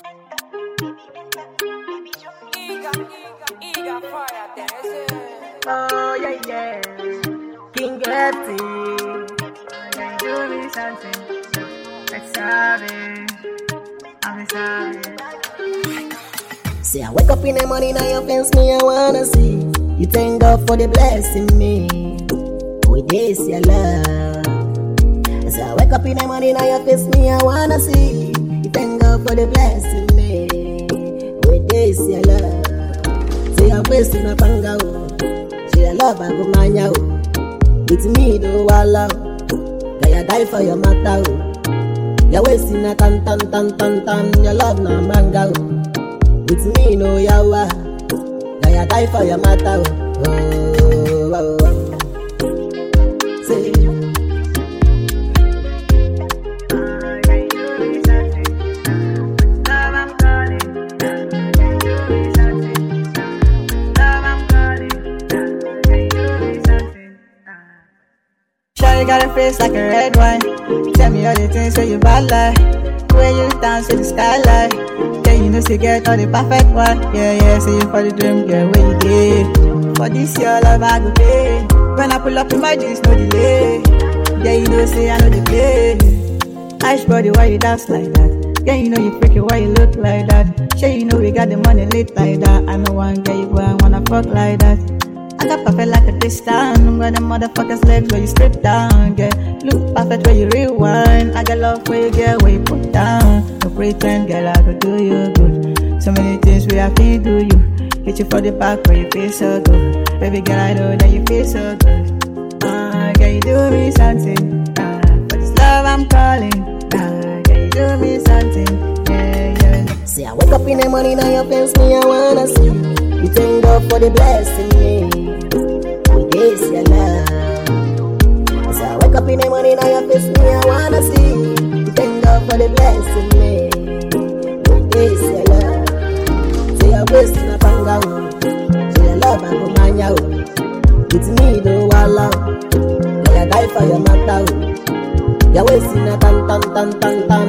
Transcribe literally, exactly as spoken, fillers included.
Oh yeah yeah, King Getty, do me something. Let's have it, I'm sorry. See, I wake up in the morning, now your face me, I wanna see. You thank God for the blessing me with this your love. See, I wake up in the morning, now your face me, I wanna see. You thank God for the blessing me with this your love. See, I'm wasting a panga. See, I love I go mania. With me, do I love. I die for your matter. You're wasting a tan tan tan tan tan. Your love na manga. With me, no yawa. I die for your matter. Oh, oh, oh. Say. Shawty got a face like a red wine. Tell me all the things so you bad like. Where you dance to the skyline. Yeah, you know she get all the perfect one. Yeah, yeah, see you for the dream, girl, where you did. For this your love I go pay. When I pull up in my jeans, no delay. Yeah, you know say I know the play. Ice body, why you dance like that? Yeah, you know you freaking, why you look like that? Sure, you know we got the money lit like that. I know one girl you go and wanna fuck like that. I got perfect like a distant. Where the motherfuckers legs where you strip down, girl. Look perfect where you rewind. I got love where you get where you put down. No pretend, girl, I could do you good. So many things we have to do you. Hit you for the back where you feel so good. Baby girl, I know that you feel so good. Ah, uh, girl, you do me something. Ah, uh, for this love I'm calling. Ah, uh, girl, you do me something. Yeah, yeah. See, I wake up in the morning, now your face me, I wanna see. You thank God for the blessing me. This your love. As I wake up in the morning, now your face me, I wanna see. You thank God for the blessing me. This your love. See your waist in a panga. See your love I go mania. With me do I love. I die for your matter. Your waist in a tan tan tan tan tan.